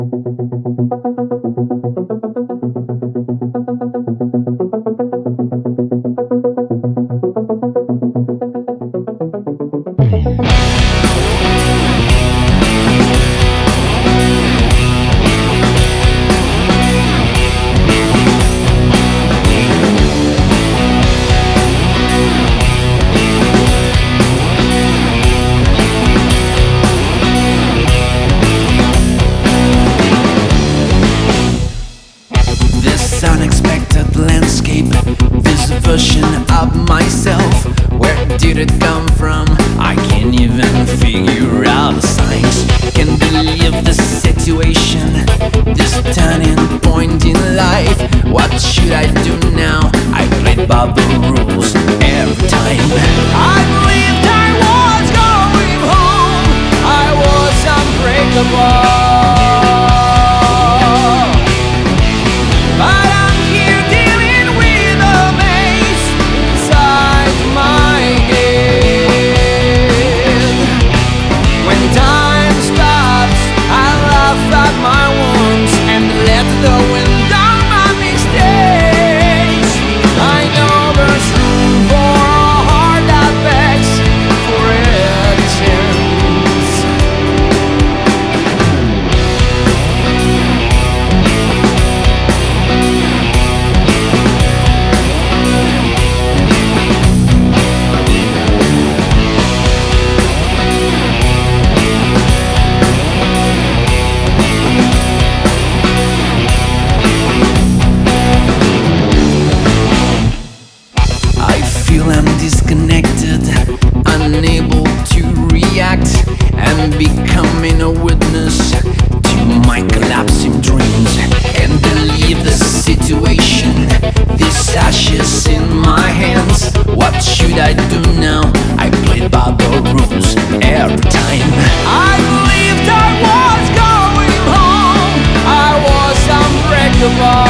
This unexpected landscape, this version of myself, where did it come from? I can't even figure out the signs. Can't believe the situation, this turning point in life. What should I do now? I played by the rules every time. I believed I was going home, I was unbreakable. I'm disconnected, unable to react, and becoming a witness to my collapsing dreams. Can't believe the situation, these ashes in my hands. What should I do now? I played by the rules every time. I believed I was going home, I was unbreakable.